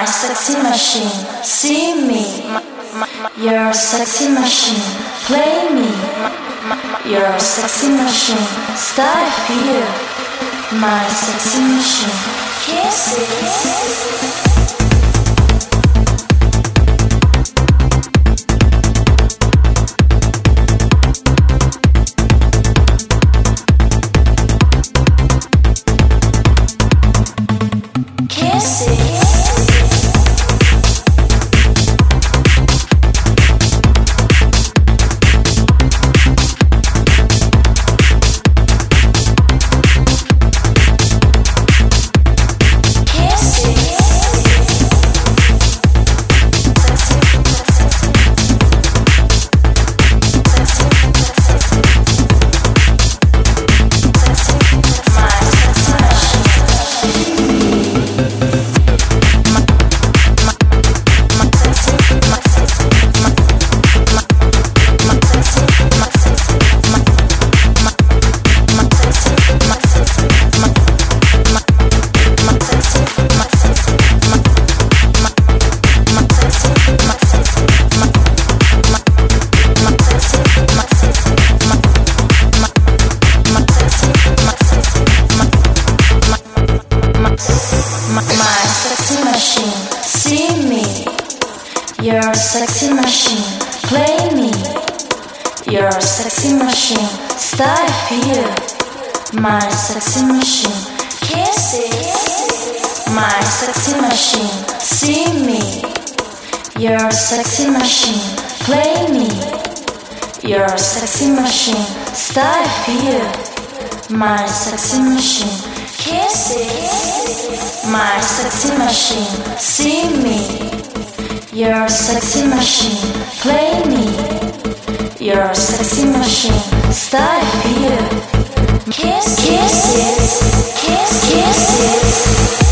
My sexy machine, see me. Your sexy machine, play me. Your sexy machine, start feel. My sexy machine, kiss it. My sexy machine, see me. Your sexy machine, play me. Your sexy machine, start feel. My sexy machine, kiss it. My sexy machine, see me. Your sexy machine, play me. Your sexy machine, start feel. My sexy machine, kiss it. My sexy machine, see me. Your sexy machine, play me. Your sexy machine, start feel. Kiss it, kiss it.